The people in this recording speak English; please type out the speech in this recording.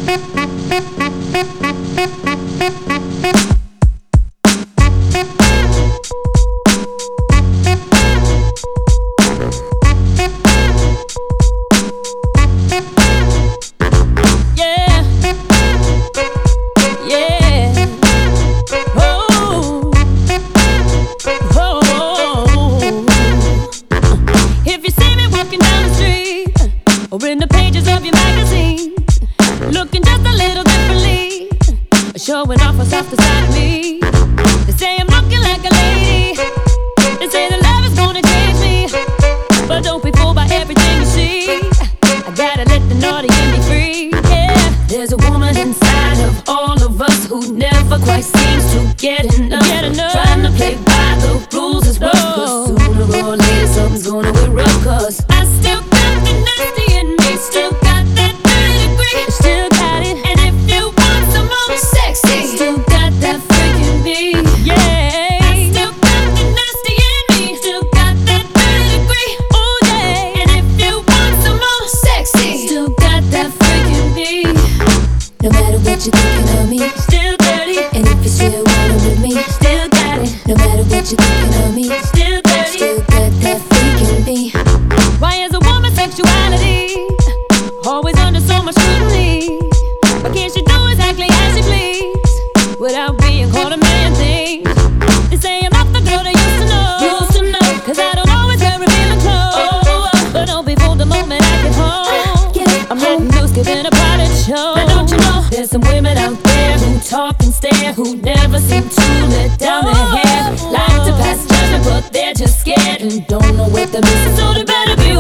Or in the pages of your magazine, looking just a little differently, showing off what's off the side of me. They say I'm looking like a lady, they say that love is gonna change me, but don't be fooled by everything you see. I gotta let the naughty in me free, yeah. There's a woman inside of all of us who never quite seems to get enough. Trying to play by the rules is rough, cause sooner or later something's gonna get rough, cause I still got the nasty in me, still got that 30 degree, still got it. And if you want some more sexy, still got that freaking me, yeah. I still got the nasty in me, still got that 30 degree, oh yeah. And if you want some more sexy, still got that freaking me. No matter what you're thinking of me, still dirty. And if you still want it with me, still got it. No matter what you're thinking of me, still dirty, still got that freaking me. Why is a woman's sexuality always under so much scrutiny? Why can't she do exactly as she please without being called a man thing? They say I'm not the girl they used to know, cause I don't always wear revealing clothes. But don't be fooled the moment I get home, I'm letting loose, giving a private show. Now don't you know, there's some women out there who talk and stare, who never seem to let down their hair. Like to pass judgment, but they're just scared and don't know what they're missing, so they better be